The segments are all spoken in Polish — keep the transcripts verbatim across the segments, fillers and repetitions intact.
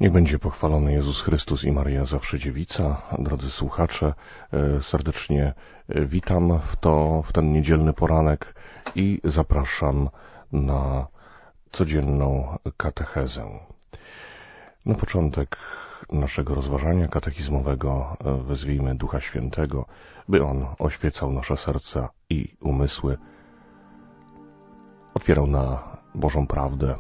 Niech będzie pochwalony Jezus Chrystus i Maryja Zawsze Dziewica. Drodzy słuchacze, serdecznie witam w, to, w ten niedzielny poranek i zapraszam na codzienną katechezę. Na początek naszego rozważania katechizmowego wezwijmy Ducha Świętego, by On oświecał nasze serca i umysły, otwierał na Bożą prawdę.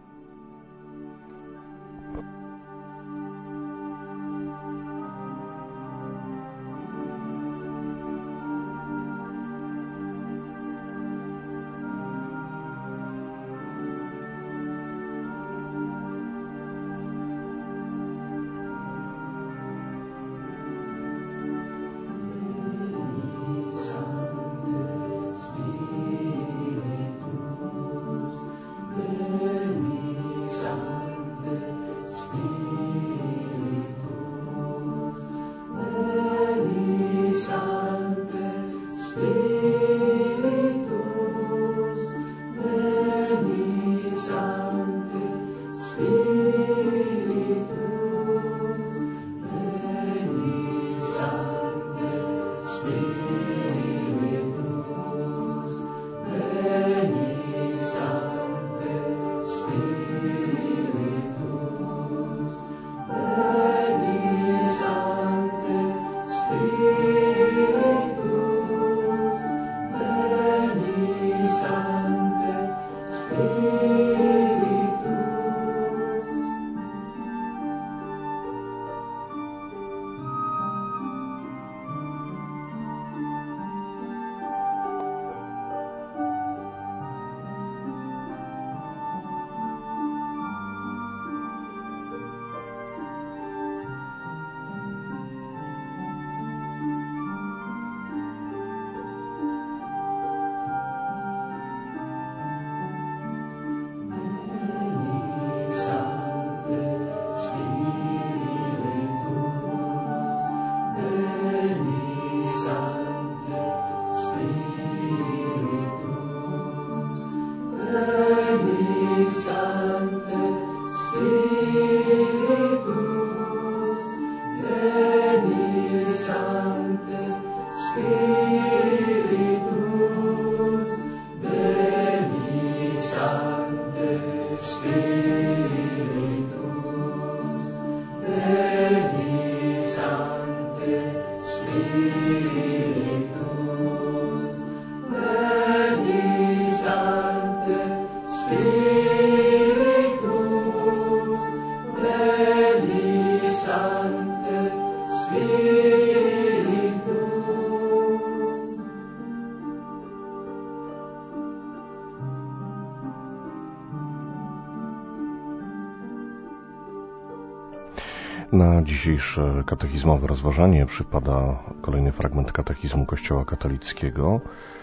Na dzisiejsze katechizmowe rozważanie przypada kolejny fragment katechizmu Kościoła katolickiego.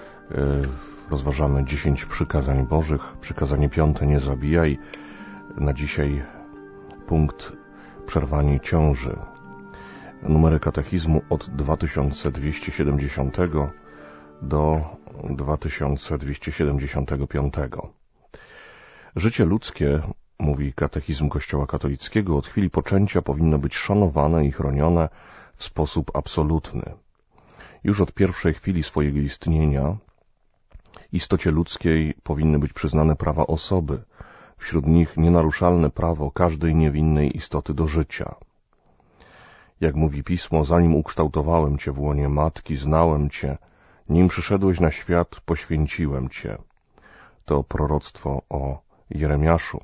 Rozważamy dziesięć przykazań Bożych. Przykazanie piąte: nie zabijaj. Na dzisiaj punkt przerwanie ciąży. Numery katechizmu od dwa tysiące dwieście siedemdziesiątego do dwa tysiące dwieście siedemdziesiątego piątego. Życie ludzkie, mówi katechizm Kościoła katolickiego, od chwili poczęcia powinno być szanowane i chronione w sposób absolutny. Już od pierwszej chwili swojego istnienia istocie ludzkiej powinny być przyznane prawa osoby, wśród nich nienaruszalne prawo każdej niewinnej istoty do życia. Jak mówi Pismo, zanim ukształtowałem Cię w łonie matki, znałem Cię, nim przyszedłeś na świat, poświęciłem Cię. To proroctwo o Jeremiaszu.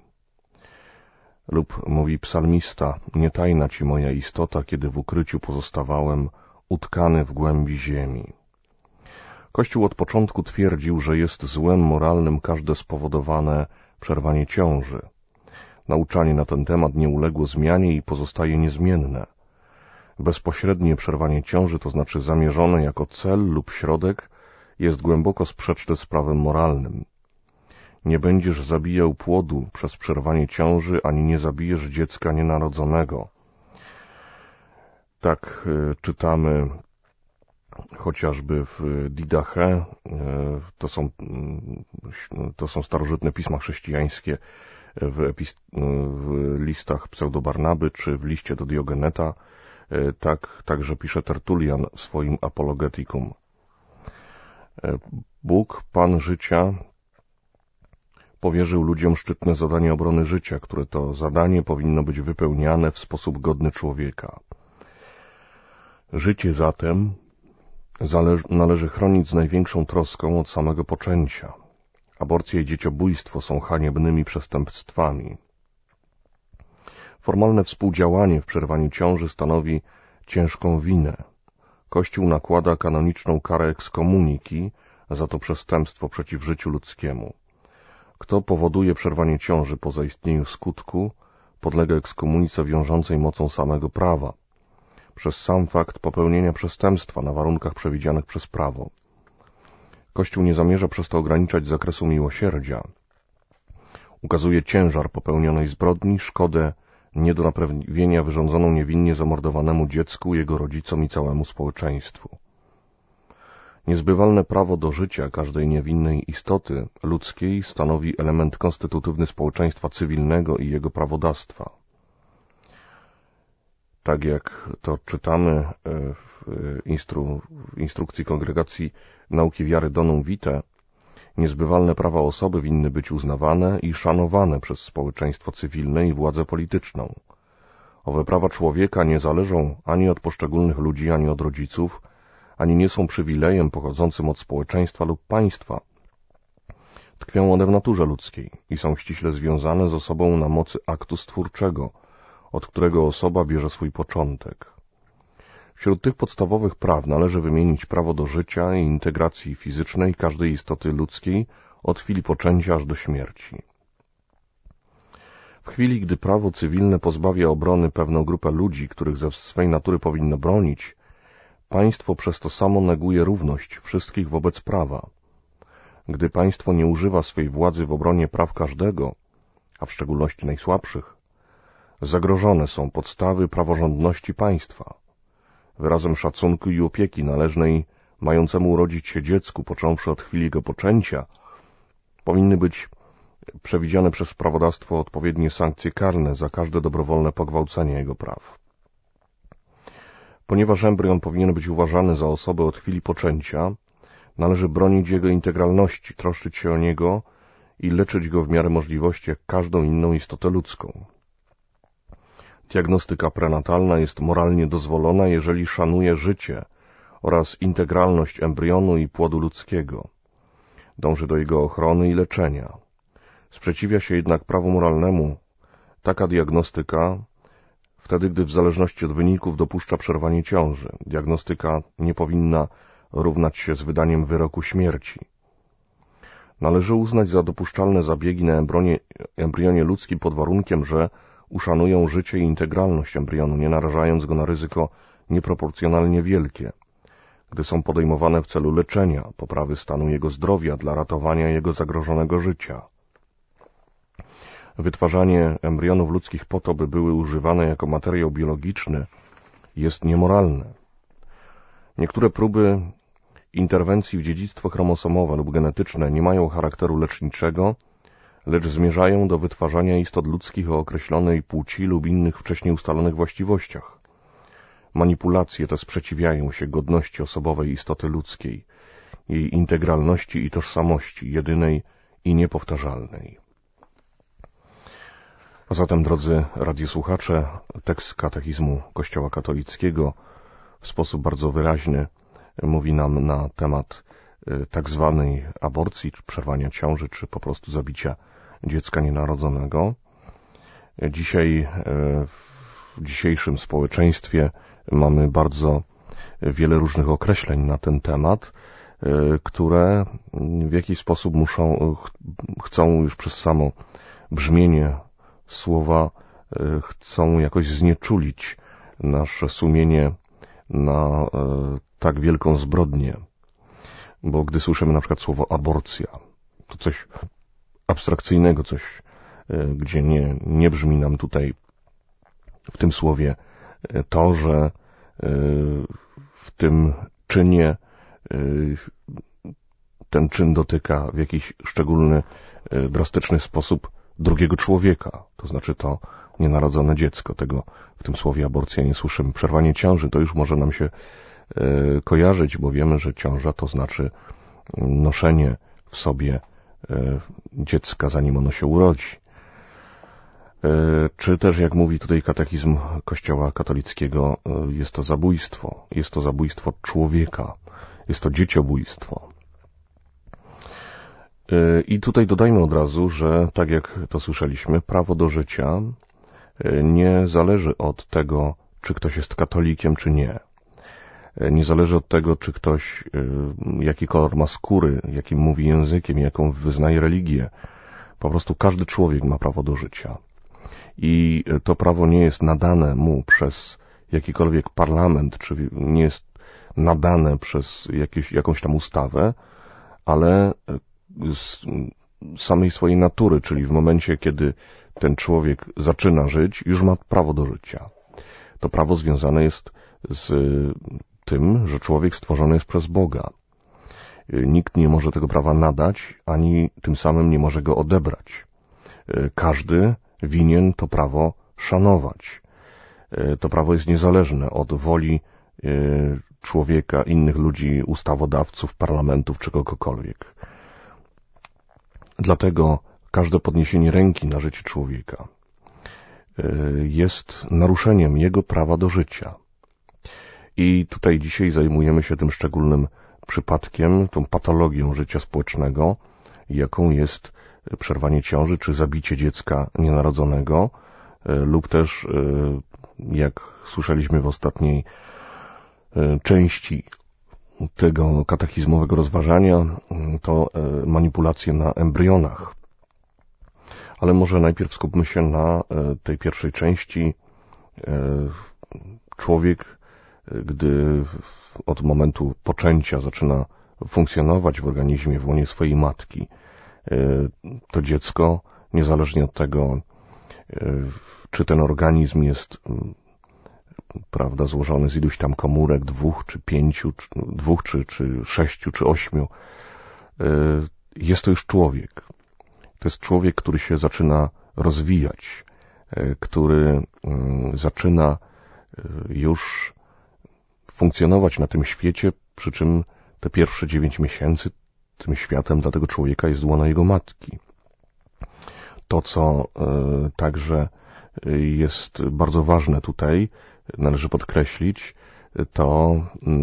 Lub mówi psalmista, nie tajna Ci moja istota, kiedy w ukryciu pozostawałem, utkany w głębi ziemi. Kościół od początku twierdził, że jest złem moralnym każde spowodowane przerwanie ciąży. Nauczanie na ten temat nie uległo zmianie i pozostaje niezmienne. Bezpośrednie przerwanie ciąży, to znaczy zamierzone jako cel lub środek, jest głęboko sprzeczne z prawem moralnym. Nie będziesz zabijał płodu przez przerwanie ciąży, ani nie zabijesz dziecka nienarodzonego. Tak y, czytamy chociażby w Didache, y, to są, y, to są starożytne pisma chrześcijańskie, w, epist- w listach pseudobarnaby czy w liście do Diogeneta. Tak także pisze Tertulian w swoim Apologeticum. Bóg, Pan życia, powierzył ludziom szczytne zadanie obrony życia, które to zadanie powinno być wypełniane w sposób godny człowieka. Życie zatem należy chronić z największą troską od samego poczęcia. Aborcja i dzieciobójstwo są haniebnymi przestępstwami. Formalne współdziałanie w przerwaniu ciąży stanowi ciężką winę. Kościół nakłada kanoniczną karę ekskomuniki za to przestępstwo przeciw życiu ludzkiemu. Kto powoduje przerwanie ciąży po zaistnieniu skutku, podlega ekskomunice wiążącej mocą samego prawa, przez sam fakt popełnienia przestępstwa na warunkach przewidzianych przez prawo. Kościół nie zamierza przez to ograniczać zakresu miłosierdzia. Ukazuje ciężar popełnionej zbrodni, szkodę nie do naprawienia wyrządzoną niewinnie zamordowanemu dziecku, jego rodzicom i całemu społeczeństwu. Niezbywalne prawo do życia każdej niewinnej istoty ludzkiej stanowi element konstytutywny społeczeństwa cywilnego i jego prawodawstwa. Tak jak to czytamy w, instru, w instrukcji Kongregacji Nauki Wiary Donum Vitae, niezbywalne prawa osoby winny być uznawane i szanowane przez społeczeństwo cywilne i władzę polityczną. Owe prawa człowieka nie zależą ani od poszczególnych ludzi, ani od rodziców, ani nie są przywilejem pochodzącym od społeczeństwa lub państwa. Tkwią one w naturze ludzkiej i są ściśle związane z osobą na mocy aktu stwórczego, od którego osoba bierze swój początek. Wśród tych podstawowych praw należy wymienić prawo do życia i integracji fizycznej każdej istoty ludzkiej od chwili poczęcia aż do śmierci. W chwili, gdy prawo cywilne pozbawia obrony pewną grupę ludzi, których ze swej natury powinno bronić, państwo przez to samo neguje równość wszystkich wobec prawa. Gdy państwo nie używa swej władzy w obronie praw każdego, a w szczególności najsłabszych, zagrożone są podstawy praworządności państwa. Wyrazem szacunku i opieki należnej mającemu urodzić się dziecku, począwszy od chwili jego poczęcia, powinny być przewidziane przez prawodawstwo odpowiednie sankcje karne za każde dobrowolne pogwałcenie jego praw. Ponieważ embrion powinien być uważany za osobę od chwili poczęcia, należy bronić jego integralności, troszczyć się o niego i leczyć go w miarę możliwości jak każdą inną istotę ludzką. Diagnostyka prenatalna jest moralnie dozwolona, jeżeli szanuje życie oraz integralność embrionu i płodu ludzkiego. Dąży do jego ochrony i leczenia. Sprzeciwia się jednak prawu moralnemu taka diagnostyka, wtedy gdy w zależności od wyników dopuszcza przerwanie ciąży. Diagnostyka nie powinna równać się z wydaniem wyroku śmierci. Należy uznać za dopuszczalne zabiegi na embrionie, embrionie ludzkim pod warunkiem, że uszanują życie i integralność embrionu, nie narażając go na ryzyko nieproporcjonalnie wielkie, gdy są podejmowane w celu leczenia, poprawy stanu jego zdrowia, dla ratowania jego zagrożonego życia. Wytwarzanie embrionów ludzkich po to, by były używane jako materiał biologiczny, jest niemoralne. Niektóre próby interwencji w dziedzictwo chromosomowe lub genetyczne nie mają charakteru leczniczego, lecz zmierzają do wytwarzania istot ludzkich o określonej płci lub innych wcześniej ustalonych właściwościach. Manipulacje te sprzeciwiają się godności osobowej istoty ludzkiej, jej integralności i tożsamości, jedynej i niepowtarzalnej. A zatem, drodzy radiosłuchacze, tekst katechizmu Kościoła katolickiego w sposób bardzo wyraźny mówi nam na temat tak zwanej aborcji, czy przerwania ciąży, czy po prostu zabicia dziecka nienarodzonego. Dzisiaj w dzisiejszym społeczeństwie mamy bardzo wiele różnych określeń na ten temat, które w jakiś sposób muszą, chcą już przez samo brzmienie słowa, chcą jakoś znieczulić nasze sumienie na tak wielką zbrodnię. Bo gdy słyszymy na przykład słowo aborcja, to coś abstrakcyjnego, coś, gdzie nie, nie brzmi nam tutaj w tym słowie to, że w tym czynie ten czyn dotyka w jakiś szczególny, drastyczny sposób drugiego człowieka, to znaczy to nienarodzone dziecko. Tego w tym słowie aborcja nie słyszymy. Przerwanie ciąży to już może nam się e, kojarzyć, bo wiemy, że ciąża to znaczy noszenie w sobie e, dziecka, zanim ono się urodzi. E, czy też, jak mówi tutaj katechizm Kościoła katolickiego, e, jest to zabójstwo. Jest to zabójstwo człowieka. Jest to dzieciobójstwo. E, I tutaj dodajmy od razu, że tak jak to słyszeliśmy, prawo do życia nie zależy od tego, czy ktoś jest katolikiem, czy nie. Nie zależy od tego, czy ktoś, jaki kolor ma skóry, jakim mówi językiem, jaką wyznaje religię. Po prostu każdy człowiek ma prawo do życia. I to prawo nie jest nadane mu przez jakikolwiek parlament, czy nie jest nadane przez jakieś, jakąś tam ustawę, ale z samej swojej natury, czyli w momencie, kiedy ten człowiek zaczyna żyć, już ma prawo do życia. To prawo związane jest z tym, że człowiek stworzony jest przez Boga. Nikt nie może tego prawa nadać, ani tym samym nie może go odebrać. Każdy winien to prawo szanować. To prawo jest niezależne od woli człowieka, innych ludzi, ustawodawców, parlamentów czy kogokolwiek. Dlatego każde podniesienie ręki na życie człowieka jest naruszeniem jego prawa do życia. I tutaj dzisiaj zajmujemy się tym szczególnym przypadkiem, tą patologią życia społecznego, jaką jest przerwanie ciąży czy zabicie dziecka nienarodzonego, lub też, jak słyszeliśmy w ostatniej części tego katechizmowego rozważania, to manipulacje na embrionach. Ale może najpierw skupmy się na tej pierwszej części. Człowiek, gdy od momentu poczęcia zaczyna funkcjonować w organizmie, w łonie swojej matki, to dziecko, niezależnie od tego, czy ten organizm jest, prawda, złożony z iluś tam komórek, dwóch, czy pięciu, czy, dwóch, czy, czy sześciu, czy ośmiu, jest to już człowiek. To jest człowiek, który się zaczyna rozwijać, który zaczyna już funkcjonować na tym świecie, przy czym te pierwsze dziewięć miesięcy tym światem dla tego człowieka jest łono jego matki. To, co także jest bardzo ważne tutaj, należy podkreślić, to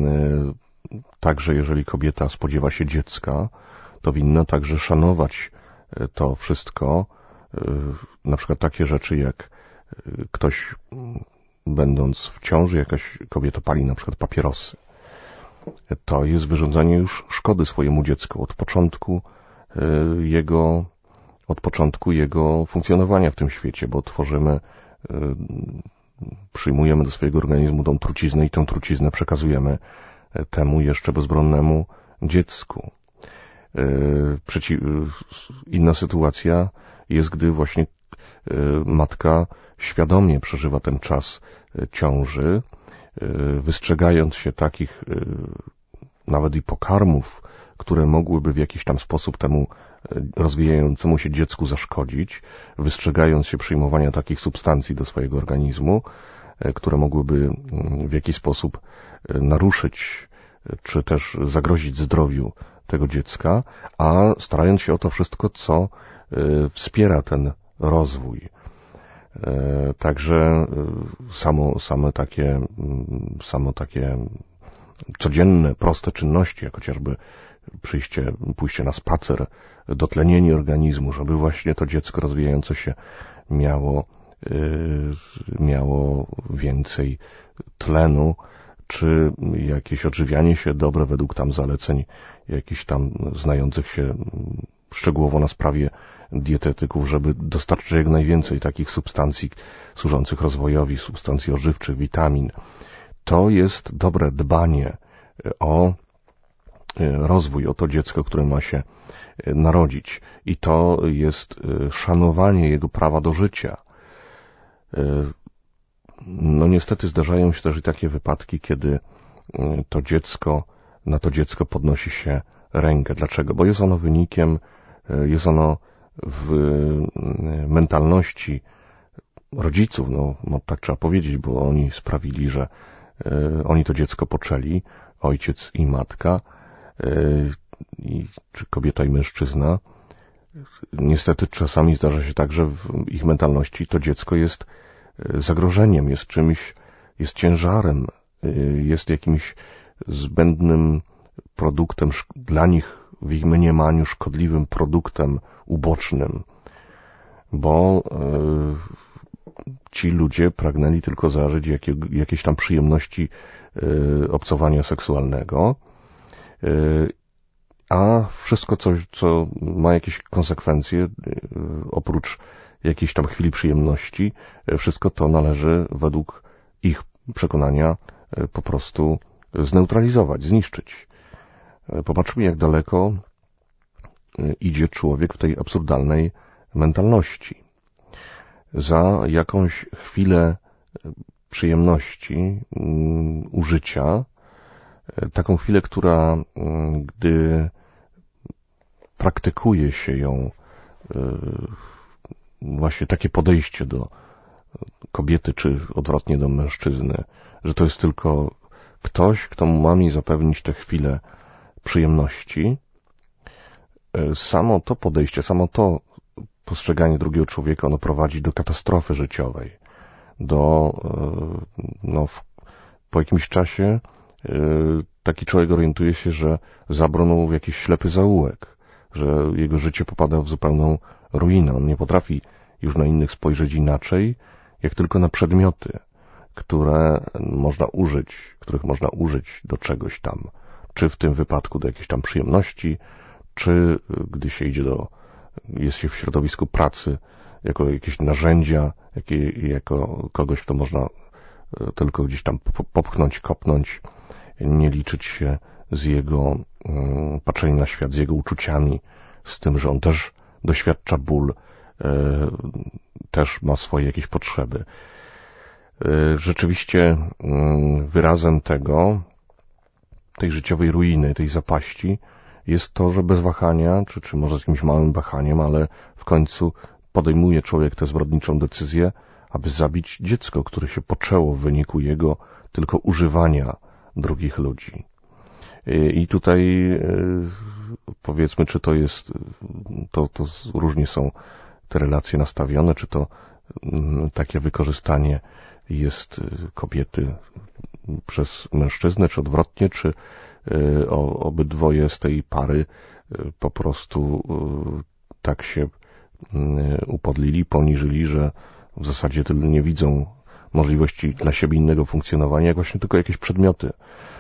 także jeżeli kobieta spodziewa się dziecka, to winna także szanować to wszystko, na przykład takie rzeczy jak ktoś, będąc w ciąży, jakaś kobieta pali na przykład papierosy. To jest wyrządzanie już szkody swojemu dziecku od początku jego, od początku jego funkcjonowania w tym świecie, bo tworzymy, przyjmujemy do swojego organizmu tą truciznę i tę truciznę przekazujemy temu jeszcze bezbronnemu dziecku. Przeci... Inna sytuacja jest, gdy właśnie matka świadomie przeżywa ten czas ciąży, wystrzegając się takich nawet i pokarmów, które mogłyby w jakiś tam sposób temu rozwijającemu się dziecku zaszkodzić, wystrzegając się przyjmowania takich substancji do swojego organizmu, które mogłyby w jakiś sposób naruszyć czy też zagrozić zdrowiu tego dziecka, a starając się o to wszystko, co wspiera ten rozwój. Także samo, same takie, samo takie codzienne, proste czynności, jak chociażby przyjście, pójście na spacer, dotlenienie organizmu, żeby właśnie to dziecko rozwijające się miało, miało więcej tlenu, czy jakieś odżywianie się dobre według tam zaleceń jakichś tam znających się szczegółowo na sprawie dietetyków, żeby dostarczyć jak najwięcej takich substancji służących rozwojowi, substancji odżywczych, witamin. To jest dobre dbanie o rozwój, o to dziecko, które ma się narodzić. I to jest szanowanie jego prawa do życia. No niestety zdarzają się też i takie wypadki, kiedy to dziecko, na to dziecko podnosi się rękę. Dlaczego? Bo jest ono wynikiem, jest ono w mentalności rodziców, no, no tak trzeba powiedzieć, bo oni sprawili, że y, oni to dziecko poczęli, ojciec i matka, y, i, czy kobieta i mężczyzna. Niestety czasami zdarza się tak, że w ich mentalności to dziecko jest zagrożeniem, jest czymś, jest ciężarem, y, jest jakimś zbędnym produktem, dla nich w ich mniemaniu szkodliwym produktem ubocznym, bo y, ci ludzie pragnęli tylko zażyć jakie, jakieś tam przyjemności y, obcowania seksualnego, y, a wszystko, co, co ma jakieś konsekwencje, y, oprócz jakiejś tam chwili przyjemności, y, wszystko to należy według ich przekonania y, po prostu zneutralizować, zniszczyć. Y, popatrzmy, jak daleko y, idzie człowiek w tej absurdalnej mentalności. Za jakąś chwilę przyjemności, um, użycia, taką chwilę, która, um, gdy praktykuje się ją, um, właśnie takie podejście do kobiety, czy odwrotnie do mężczyzny, że to jest tylko ktoś, kto ma mi zapewnić tę chwilę przyjemności, samo to podejście, samo to postrzeganie drugiego człowieka, ono prowadzi do katastrofy życiowej. Do, no, w, po jakimś czasie taki człowiek orientuje się, że zabronął w jakiś ślepy zaułek, że jego życie popada w zupełną ruinę. On nie potrafi już na innych spojrzeć inaczej, jak tylko na przedmioty, które można użyć, których można użyć do czegoś tam, czy w tym wypadku do jakiejś tam przyjemności, czy gdy się idzie do, jest się w środowisku pracy, jako jakieś narzędzia, jakie, jako kogoś, kto można tylko gdzieś tam popchnąć, kopnąć, nie liczyć się z jego um, patrzeniem na świat, z jego uczuciami, z tym, że on też doświadcza ból, e, też ma swoje jakieś potrzeby. E, rzeczywiście um, wyrazem tego, tej życiowej ruiny, tej zapaści jest to, że bez wahania, czy, czy może z jakimś małym wahaniem, ale w końcu podejmuje człowiek tę zbrodniczą decyzję, aby zabić dziecko, które się poczęło w wyniku jego tylko używania drugich ludzi. I tutaj powiedzmy, czy to jest, to, to różnie są te relacje nastawione, czy to takie wykorzystanie jest kobiety przez mężczyznę, czy odwrotnie, czy obydwoje z tej pary po prostu tak się upodlili, poniżyli, że w zasadzie tyle nie widzą możliwości dla siebie innego funkcjonowania, jak właśnie tylko jakieś przedmioty.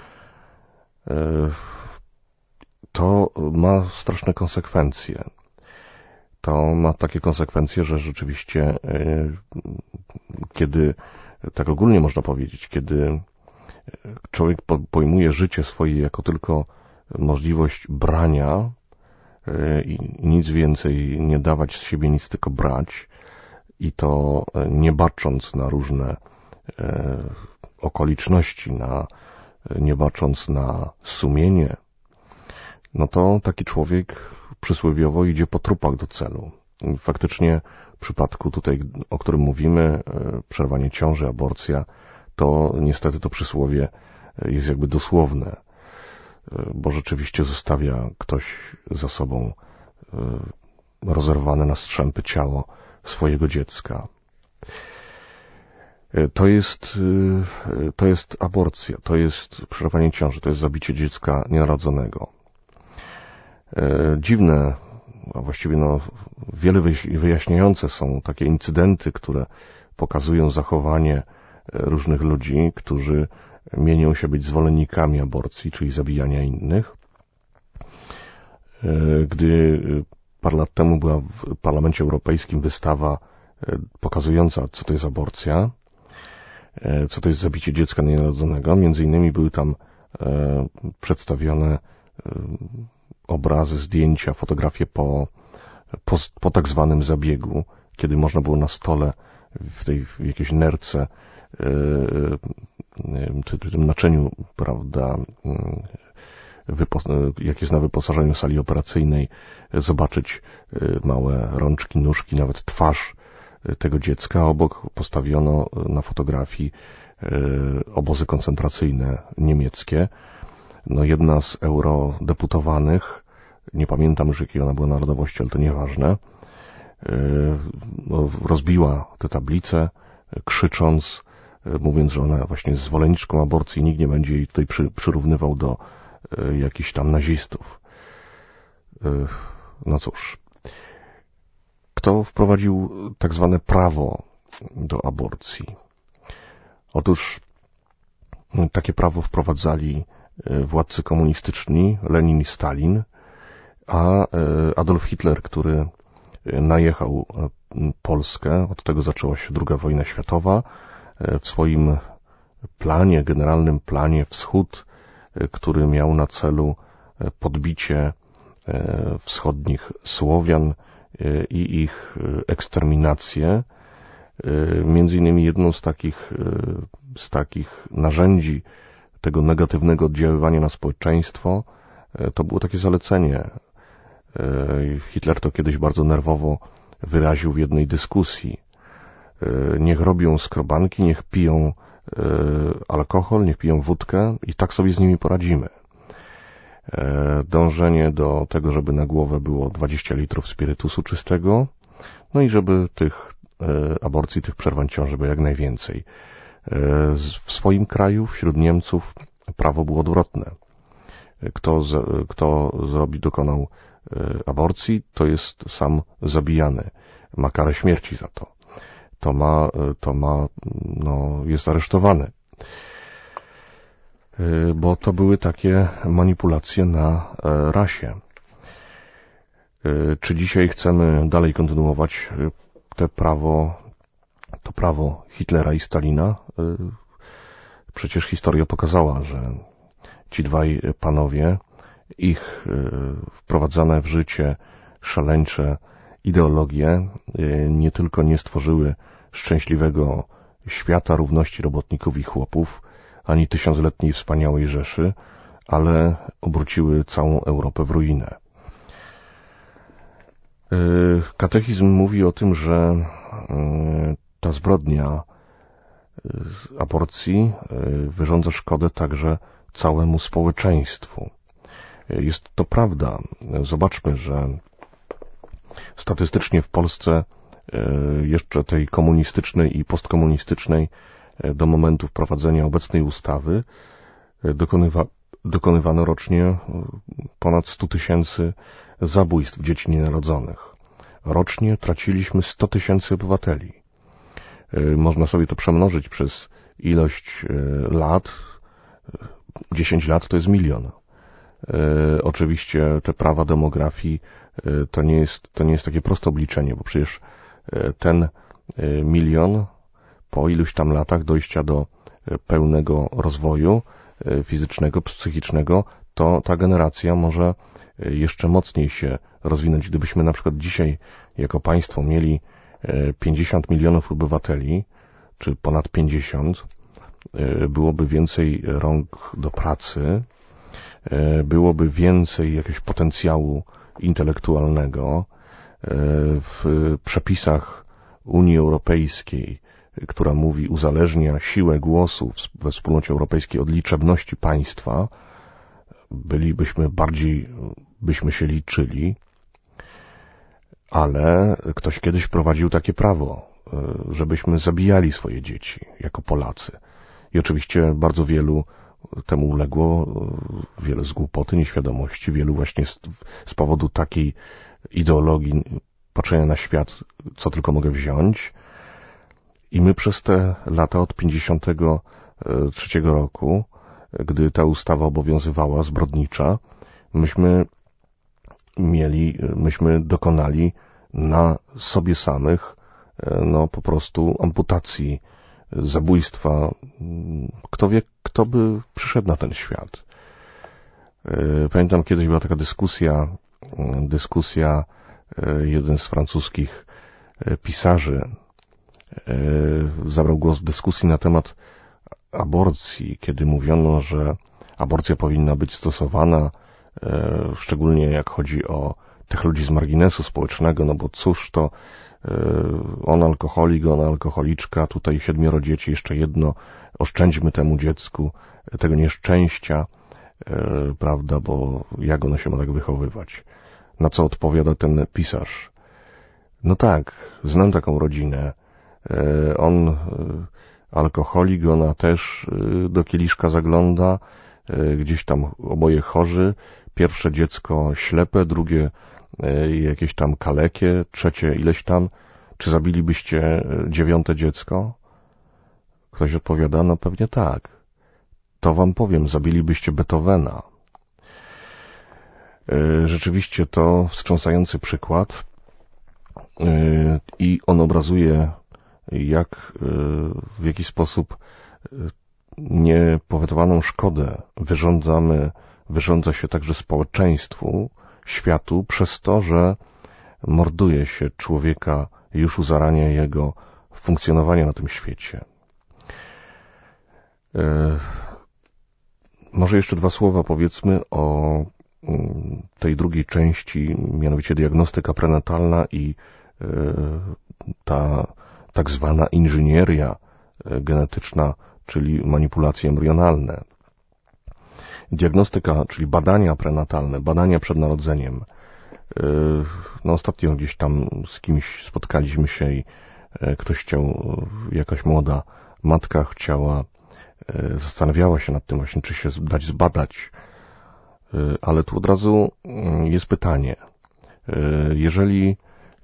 To ma straszne konsekwencje. To ma takie konsekwencje, że rzeczywiście kiedy, tak ogólnie można powiedzieć, kiedy człowiek pojmuje życie swoje jako tylko możliwość brania i nic więcej nie dawać z siebie, nic tylko brać, i to nie bacząc na różne okoliczności, na, nie bacząc na sumienie, no to taki człowiek przysłowiowo idzie po trupach do celu. Faktycznie w przypadku tutaj, o którym mówimy, przerwanie ciąży, aborcja, to niestety to przysłowie jest jakby dosłowne, bo rzeczywiście zostawia ktoś za sobą rozerwane na strzępy ciało swojego dziecka. To jest, to jest aborcja, to jest przerwanie ciąży, to jest zabicie dziecka nienarodzonego. Dziwne, a właściwie no, wiele wyjaśniające są takie incydenty, które pokazują zachowanie różnych ludzi, którzy mienią się być zwolennikami aborcji, czyli zabijania innych. Gdy parę lat temu była w Parlamencie Europejskim wystawa pokazująca, co to jest aborcja, co to jest zabicie dziecka nienarodzonego, między innymi były tam przedstawione obrazy, zdjęcia, fotografie po, po, po tak zwanym zabiegu, kiedy można było na stole w tej w jakiejś nerce czy w tym naczyniu, prawda, jak jest na wyposażeniu sali operacyjnej, zobaczyć małe rączki, nóżki, nawet twarz tego dziecka. Obok postawiono na fotografii obozy koncentracyjne niemieckie. No, jedna z eurodeputowanych, nie pamiętam już jakiej ona była narodowości, ale to nieważne, rozbiła te tablice, krzycząc, mówiąc, że ona właśnie jest zwolenniczką aborcji i nikt nie będzie jej tutaj przy, przyrównywał do jakichś tam nazistów. No cóż, kto wprowadził tak zwane prawo do aborcji? Otóż takie prawo wprowadzali władcy komunistyczni, Lenin i Stalin, a Adolf Hitler, który najechał Polskę, od tego zaczęła się druga wojna światowa, w swoim planie, generalnym planie Wschód, który miał na celu podbicie wschodnich Słowian i ich eksterminację. Między innymi jedną z takich, z takich narzędzi tego negatywnego oddziaływania na społeczeństwo to było takie zalecenie. Hitler to kiedyś bardzo nerwowo wyraził w jednej dyskusji. Niech robią skrobanki, niech piją alkohol, niech piją wódkę i tak sobie z nimi poradzimy. Dążenie do tego, żeby na głowę było dwadzieścia litrów spirytusu czystego, no i żeby tych aborcji, tych przerwań ciąży było jak najwięcej. W swoim kraju, wśród Niemców, prawo było odwrotne. Kto, z, kto zrobi, dokonał aborcji, to jest sam zabijany. Ma karę śmierci za to. To ma, to ma, no, jest aresztowany. Bo to były takie manipulacje na rasie. Czy dzisiaj chcemy dalej kontynuować te prawo, to prawo Hitlera i Stalina? Przecież historia pokazała, że ci dwaj panowie, ich wprowadzane w życie szaleńcze ideologie nie tylko nie stworzyły szczęśliwego świata równości robotników i chłopów, ani tysiącletniej wspaniałej Rzeszy, ale obróciły całą Europę w ruinę. Katechizm mówi o tym, że ta zbrodnia aborcji wyrządza szkodę także całemu społeczeństwu. Jest to prawda. Zobaczmy, że statystycznie w Polsce jeszcze tej komunistycznej i postkomunistycznej do momentu wprowadzenia obecnej ustawy dokonywa, dokonywano rocznie ponad sto tysięcy zabójstw dzieci nienarodzonych. Rocznie traciliśmy sto tysięcy obywateli. Można sobie to przemnożyć przez ilość lat. dziesięć lat to jest milion. Oczywiście te prawa demografii to nie jest, to nie jest takie proste obliczenie, bo przecież ten milion po iluś tam latach dojścia do pełnego rozwoju fizycznego, psychicznego, to ta generacja może jeszcze mocniej się rozwinąć. Gdybyśmy na przykład dzisiaj jako państwo mieli pięćdziesiąt milionów obywateli, czy ponad pięćdziesiąt, byłoby więcej rąk do pracy, byłoby więcej jakiegoś potencjału intelektualnego. W przepisach Unii Europejskiej, która mówi, uzależnia siłę głosu we Wspólnocie Europejskiej od liczebności państwa, bylibyśmy bardziej, byśmy się liczyli, ale ktoś kiedyś wprowadził takie prawo, żebyśmy zabijali swoje dzieci jako Polacy. I oczywiście bardzo wielu temu uległo, wiele z głupoty, nieświadomości, wielu właśnie z, z powodu takiej ideologii patrzenia na świat, co tylko mogę wziąć. I my przez te lata od pięćdziesiątego trzeciego roku, gdy ta ustawa obowiązywała, zbrodnicza, myśmy mieli, myśmy dokonali na sobie samych, no po prostu amputacji, zabójstwa. Kto wie, kto by przyszedł na ten świat. Pamiętam, kiedyś była taka dyskusja, dyskusja, jeden z francuskich pisarzy zabrał głos w dyskusji na temat aborcji, kiedy mówiono, że aborcja powinna być stosowana, szczególnie jak chodzi o tych ludzi z marginesu społecznego, no bo cóż to on alkoholik, ona alkoholiczka, tutaj siedmioro dzieci, jeszcze jedno, oszczędźmy temu dziecku tego nieszczęścia, prawda, bo jak ono się ma tak wychowywać? Na co odpowiada ten pisarz? No tak, znam taką rodzinę. On alkoholik, ona też do kieliszka zagląda, gdzieś tam oboje chorzy. Pierwsze dziecko ślepe, drugie jakieś tam kalekie, trzecie ileś tam. Czy zabilibyście dziewiąte dziecko? Ktoś odpowiada, no pewnie tak. To wam powiem, zabilibyście Beethovena. Rzeczywiście to wstrząsający przykład i on obrazuje, jak w jaki sposób niepowetowaną szkodę wyrządzamy, wyrządza się także społeczeństwu, światu, przez to, że morduje się człowieka już u zarania jego funkcjonowania na tym świecie. Może jeszcze dwa słowa powiedzmy o tej drugiej części, mianowicie diagnostyka prenatalna i ta tak zwana inżynieria genetyczna, czyli manipulacje embrionalne. Diagnostyka, czyli badania prenatalne, badania przed narodzeniem. No ostatnio gdzieś tam z kimś spotkaliśmy się i ktoś chciał, jakaś młoda matka chciała, zastanawiała się nad tym właśnie, czy się dać zbadać. Ale tu od razu jest pytanie. Jeżeli,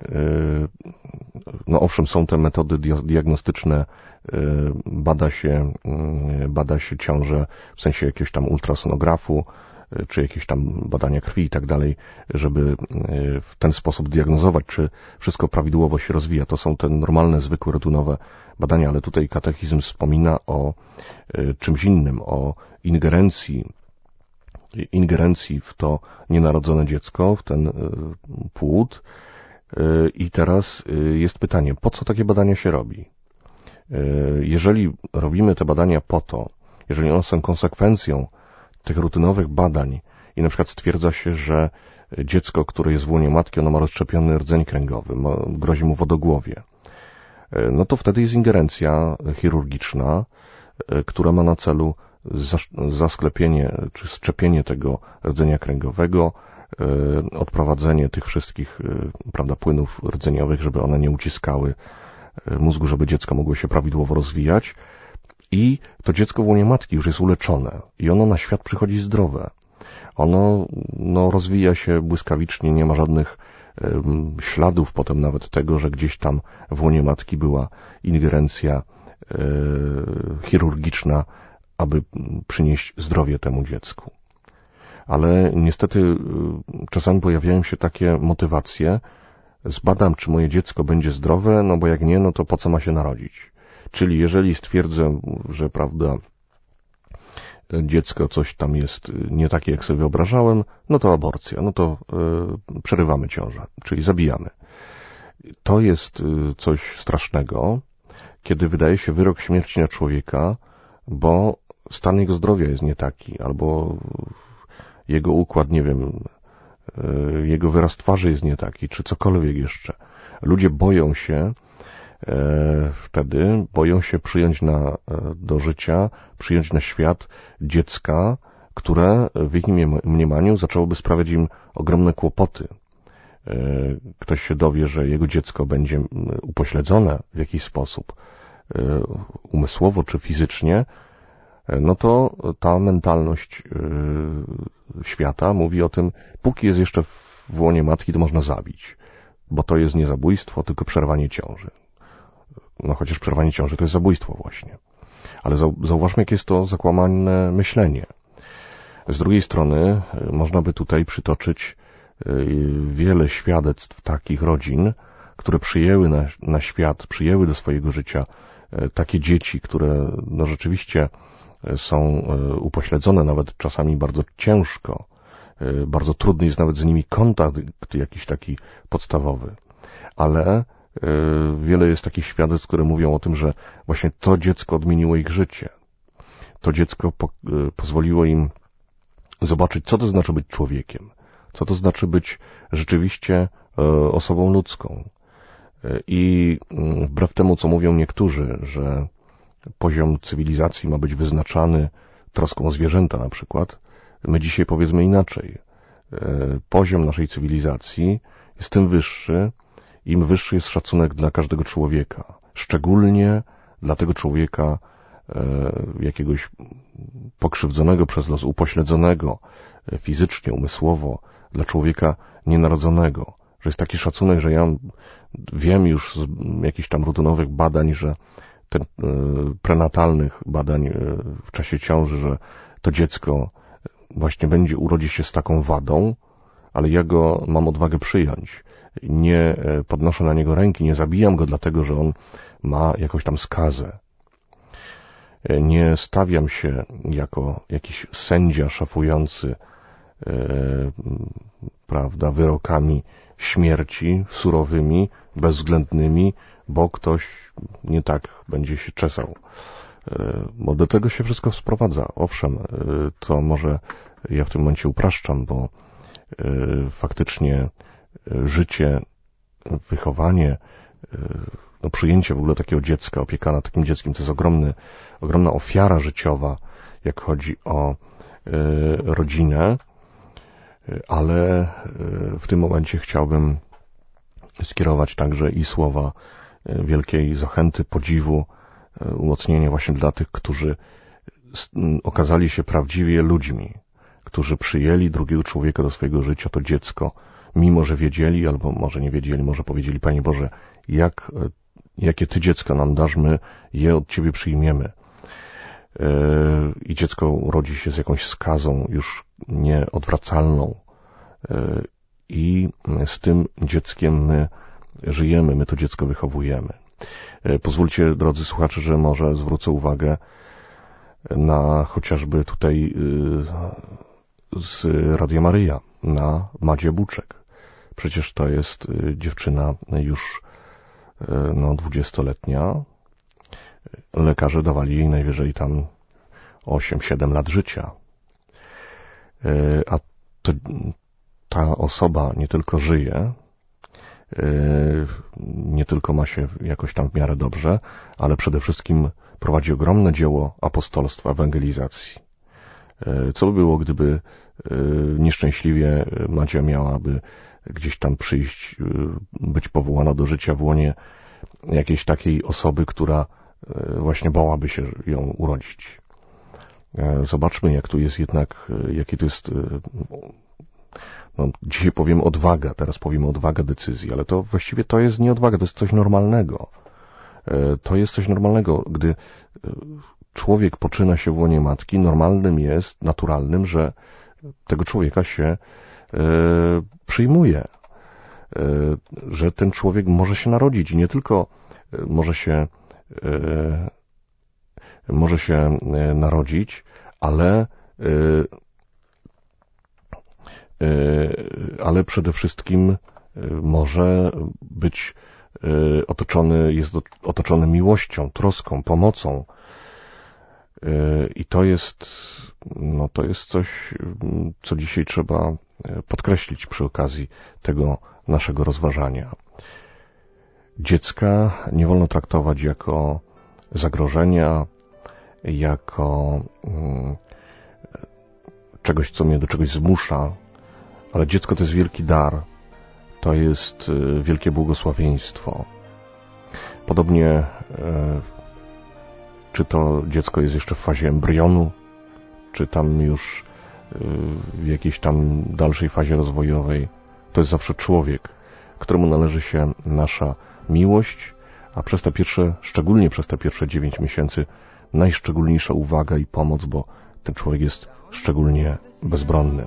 no owszem, są te metody diagnostyczne, bada się, bada się ciążę w sensie jakiegoś tam ultrasonografu, czy jakieś tam badania krwi i tak dalej, żeby w ten sposób diagnozować, czy wszystko prawidłowo się rozwija. To są te normalne, zwykłe, rutynowe badania, ale tutaj katechizm wspomina o czymś innym, o ingerencji, ingerencji w to nienarodzone dziecko, w ten płód. I teraz jest pytanie, po co takie badania się robi? Jeżeli robimy te badania po to, jeżeli one są konsekwencją tych rutynowych badań i na przykład stwierdza się, że dziecko, które jest w łonie matki, ono ma rozszczepiony rdzeń kręgowy, ma, grozi mu wodogłowie, no to wtedy jest ingerencja chirurgiczna, która ma na celu zasklepienie czy szczepienie tego rdzenia kręgowego, odprowadzenie tych wszystkich, prawda, płynów rdzeniowych, żeby one nie uciskały mózgu, żeby dziecko mogło się prawidłowo rozwijać. I to dziecko w łonie matki już jest uleczone i ono na świat przychodzi zdrowe. Ono no, rozwija się błyskawicznie, nie ma żadnych um, śladów potem nawet tego, że gdzieś tam w łonie matki była ingerencja e, chirurgiczna, aby przynieść zdrowie temu dziecku. Ale niestety e, czasami pojawiają się takie motywacje, zbadam, czy moje dziecko będzie zdrowe, no bo jak nie, no to po co ma się narodzić? Czyli jeżeli stwierdzę, że prawda, dziecko coś tam jest nie takie, jak sobie wyobrażałem, no to aborcja, no to yy, przerywamy ciążę, czyli zabijamy. To jest yy, coś strasznego, kiedy wydaje się wyrok śmierci na człowieka, bo stan jego zdrowia jest nie taki, albo jego układ, nie wiem, yy, jego wyraz twarzy jest nie taki, czy cokolwiek jeszcze. Ludzie boją się wtedy boją się przyjąć na, do życia, przyjąć na świat dziecka, które w ich mniemaniu zaczęłoby sprawiać im ogromne kłopoty. Ktoś się dowie, że jego dziecko będzie upośledzone w jakiś sposób, umysłowo czy fizycznie, no to ta mentalność świata mówi o tym, póki jest jeszcze w łonie matki, to można zabić, bo to jest nie zabójstwo, tylko przerwanie ciąży. No chociaż przerwanie ciąży to jest zabójstwo właśnie. Ale zauważmy, jakie jest to zakłamane myślenie. Z drugiej strony można by tutaj przytoczyć wiele świadectw takich rodzin, które przyjęły na, na świat, przyjęły do swojego życia takie dzieci, które no rzeczywiście są upośledzone, nawet czasami bardzo ciężko. Bardzo trudny jest nawet z nimi kontakt jakiś taki podstawowy. Ale wiele jest takich świadectw, które mówią o tym, że właśnie to dziecko odmieniło ich życie. To dziecko po, pozwoliło im zobaczyć, co to znaczy być człowiekiem, co to znaczy być rzeczywiście osobą ludzką. I wbrew temu, co mówią niektórzy, że poziom cywilizacji ma być wyznaczany troską o zwierzęta na przykład, my dzisiaj powiedzmy inaczej. Poziom naszej cywilizacji jest tym wyższy, im wyższy jest szacunek dla każdego człowieka. Szczególnie dla tego człowieka jakiegoś pokrzywdzonego przez los, upośledzonego fizycznie, umysłowo, dla człowieka nienarodzonego. Że jest taki szacunek, że ja wiem już z jakichś tam rutynowych badań, że ten prenatalnych badań w czasie ciąży, że to dziecko właśnie będzie, urodzi się z taką wadą, ale ja go mam odwagę przyjąć. Nie podnoszę na niego ręki, nie zabijam go dlatego, że on ma jakąś tam skazę. Nie stawiam się jako jakiś sędzia szafujący, e, prawda, wyrokami śmierci surowymi, bezwzględnymi, bo ktoś nie tak będzie się czesał. E, bo do tego się wszystko sprowadza. Owszem, e, to może ja w tym momencie upraszczam, bo e, faktycznie życie, wychowanie, e, no przyjęcie w ogóle takiego dziecka, opieka nad takim dzieckiem, to jest ogromny, ogromna ofiara życiowa, jak chodzi o y, rodzinę, ale y, w tym momencie chciałbym skierować także i słowa y, wielkiej zachęty, podziwu, y, umocnienia właśnie dla tych, którzy y, okazali się prawdziwie ludźmi, którzy przyjęli drugiego człowieka do swojego życia, to dziecko, mimo że wiedzieli, albo może nie wiedzieli, może powiedzieli, Panie Boże, jak jakie Ty dziecko nam dasz, my je od Ciebie przyjmiemy. I dziecko urodzi się z jakąś skazą już nieodwracalną. I z tym dzieckiem my żyjemy, my to dziecko wychowujemy. Pozwólcie, drodzy słuchacze, że może zwrócę uwagę na chociażby tutaj z Radia Maryja, na Madzie Buczek. Przecież to jest dziewczyna już no dwudziestoletnia. Lekarze dawali jej najwyżej tam osiem siedem lat życia. A to, ta osoba nie tylko żyje, nie tylko ma się jakoś tam w miarę dobrze, ale przede wszystkim prowadzi ogromne dzieło apostolstwa, ewangelizacji. Co by było, gdyby nieszczęśliwie Madzia miałaby gdzieś tam przyjść, być powołana do życia w łonie jakiejś takiej osoby, która właśnie bałaby się ją urodzić. Zobaczmy, jak tu jest jednak, jakie to jest, no, dzisiaj powiemy odwaga, teraz powiemy odwaga decyzji, ale to właściwie to jest nie odwaga, to jest coś normalnego. To jest coś normalnego, gdy człowiek poczyna się w łonie matki, normalnym jest, naturalnym, że tego człowieka się przyjmuje, że ten człowiek może się narodzić i nie tylko może się może się narodzić, ale ale przede wszystkim może być otoczony, jest otoczony miłością, troską, pomocą. I to jest, no to jest coś, co dzisiaj trzeba podkreślić przy okazji tego naszego rozważania. Dziecka nie wolno traktować jako zagrożenia, jako czegoś, co mnie do czegoś zmusza, ale dziecko to jest wielki dar, to jest wielkie błogosławieństwo. Podobnie czy to dziecko jest jeszcze w fazie embrionu, czy tam już w jakiejś tam dalszej fazie rozwojowej, to jest zawsze człowiek, któremu należy się nasza miłość, a przez te pierwsze, szczególnie przez te pierwsze dziewięć miesięcy, najszczególniejsza uwaga i pomoc, bo ten człowiek jest szczególnie bezbronny.